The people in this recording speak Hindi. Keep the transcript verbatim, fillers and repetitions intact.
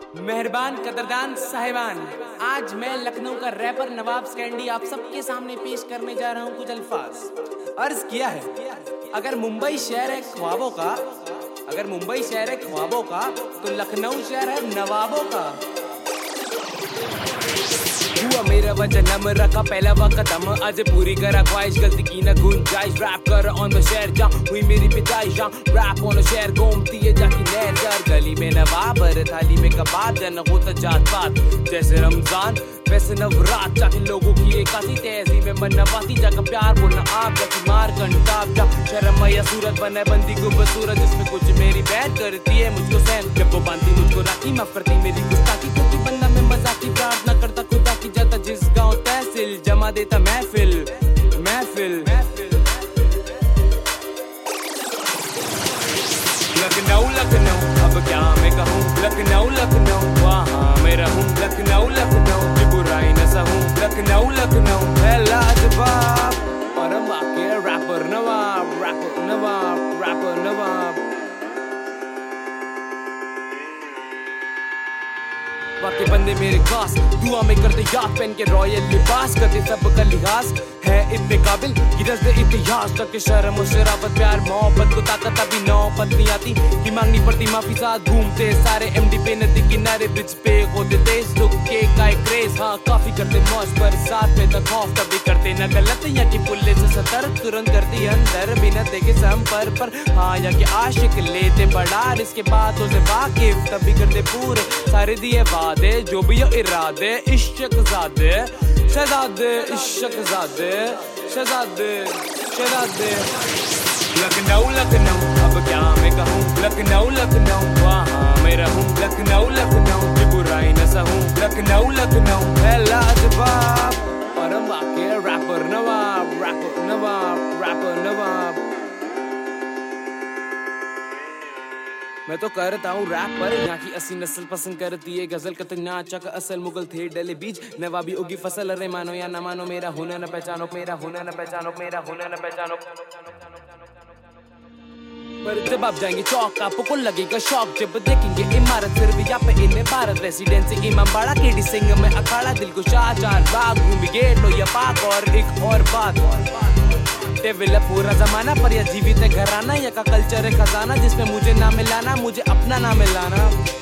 मेहरबान कदरदान साहिबान, आज मैं लखनऊ का रैपर नवाब स्कैंडी आप सबके सामने पेश करने जा रहा हूँ कुछ अल्फाज। अर्ज किया है, अगर मुंबई शहर है ख्वाबों का, अगर मुंबई शहर है ख्वाबों का, तो लखनऊ शहर है नवाबों का। हुआ मेरा वजनम रखा पहला वा कदम, आज पूरी करा ख्वाहिश गलती की न गुंजाइश। रैप कर ऑन द शहर जा हुई मेरी पिताइश, रैप ऑन द शहर घूमती है जाकी नहर जार। गली में नवाब और थाली में कबाब, जन होता जात पात जैसे रमजान वैसे नवरात। जाके लोगों की एक आती तहजीब में मन नवाती, जाकर प्यार बोलना आप जाके मार कंटाप जा। शर्म या सूरत बने बंदी को बसूरत, जिसमें कुछ मेरी बैठ करती है मुझको सहन। जब वो बांधती मुझको राखी माफ करती मेरी गुस्ताखी, क्योंकि बंदा में मजाकी प्रार्थना करता खुदा की, जाता जिस गांव तहसील जमा देता महफिल महफिल। लखनऊ लखनऊ अब क्या मैं कहूँ, लखनऊ लखनऊ वहाँ मैं रहूँ। लखनऊ लखनऊ की बुराई न सहूँ, लखनऊ लखनऊ है लाजवाब। और हम आके rapper Nawab, rapper Nawab, rapper Nawab. बाकी बंदे मेरे खास दुआ में करते याद, पहन के रॉयल लिबास करते सबका लिहाज। है इतने काबिल कि रस दे इतिहास, तक शर्म और शराबत प्यार मोहब्बत को ताकत अभी नौबत नहीं आती कि मांगनी पड़ती माफी। साथ घूमते सारे एमडी पे नदी किनारे ब्रिज पे होते तेज लोग के का क्रेज। हाँ काफी करते मौज पर साथ में तक खौफ, तभी करते न गलत या कि पुलिस से सतर्क, तुरंत करती अंदर बिना देखे संपर्क पर। हाँ या कि आशिक लेते बड़ा इसके बातों से वाकिफ, तभी करते पूरे सारे दिए वादे जो भी हो इरादे। इश्क ज़ादे शहज़ादे, इश्क ज़ादे शहज़ादे शहज़ादे। लखनऊ लखनऊ अब क्या मैं कहूँ, लखनऊ लखनऊ वहाँ मैं रहूँ। लखनऊ लखनऊ की बुराई न सहूँ, लखनऊ लखनऊ है लाजवाब। और हम आके rapper Nawab, rapper Nawab, rapper Nawab. मैं तो करता हूँ रैप पर, यहाँ की असली नस्ल पसंद करती है गजल। कतना अच्छा का असल मुगल थे डले बीज, नवाबी उगी फसल। अरे मानो या ना मानो मेरा हुनर न पहचानो, मेरा हुनर न पहचानो, मेरा हुनर न पहचानो। पर जब आप जाएंगे चौक आपको को लगेगा शौक, जब देखेंगे इमारत फिर भी यहाँ पे इन भारत रेसिडेंसी इमाम बाड़ा केडी सिंह में अखाड़ा। दिल को शाह चार बाग भूमि गेट लो या पाक। और एक और बात डेवलप पूरा जमाना पर या जीवित है घराना, या का कल्चर है खजाना, जिसमें मुझे ना मिलाना मुझे अपना नाम मिलाना।